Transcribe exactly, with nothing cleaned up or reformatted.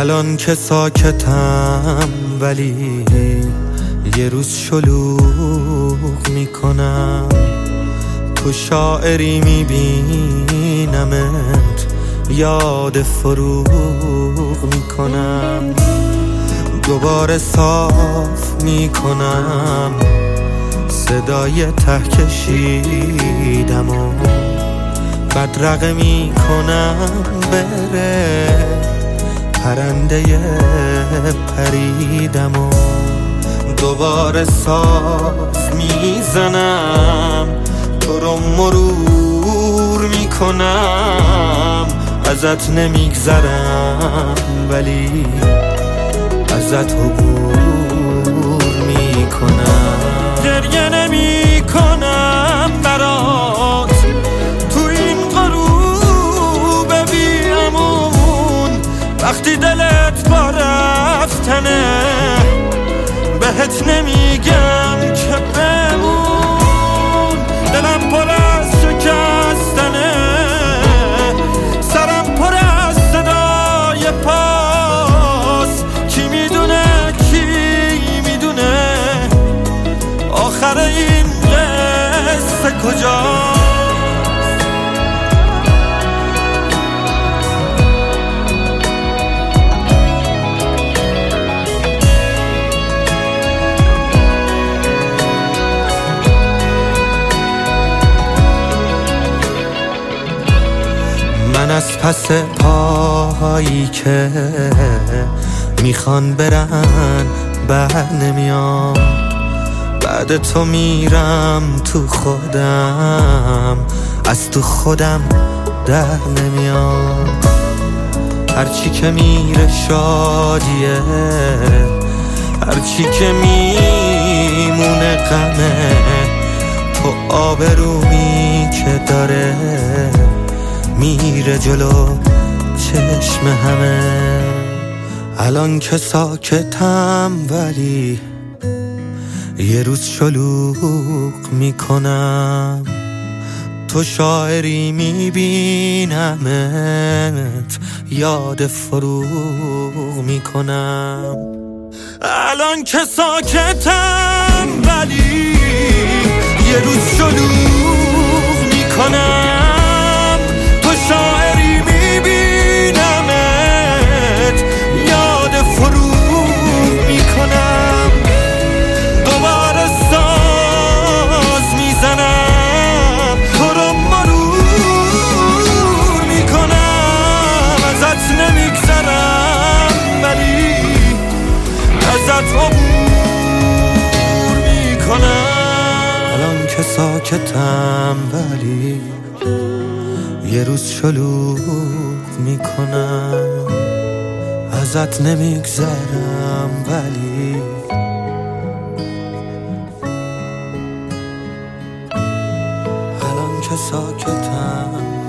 الان که ساکتم ولی یه روز شلوغ میکنم، تو شاعری میبینمت یاد فروغ میکنم، دوباره صاف میکنم صدای ته کشیدم و بدرقه میکنم بره پرنده پریدم و دوباره ساز میزنم تو رو مرور میکنم، ازت نمیگذرم ولی ازت عبور میکنم، گریه نمیکنم برات تو این غروب بی امون، وقتی دلت با رفتنه بهت نمیگم که بمون، دلم پر از شکستنه، سرم پر از صدای پاس، کی میدونه کی میدونه آخر این قصه کجاست. من از پس پاهایی که میخوان برن بر نمیام، بعد تو میرم تو خودم، از تو خودم در نمیام، هرچی که میره شادیه، هرچی که میمونه غمه، تو آبرومی که داره میره جلو چشم همه. الان که ساکتم ولی یه روز شلوغ میکنم، تو شاعری میبینمت یاد فروغ میکنم. الان که ساکتم ولی یه روز شلوغ میکنم، تو شاعری میبینمت یاد فروغ میکنم، دوباره ساز میزنم تو رو مرور میکنم، ازت نمیگذرم ولی ازت عبور میکنم. الان که ساکتم ولی یه روز شلوغ میکنم، ازت نمیگذرم ولی الان که ساکتم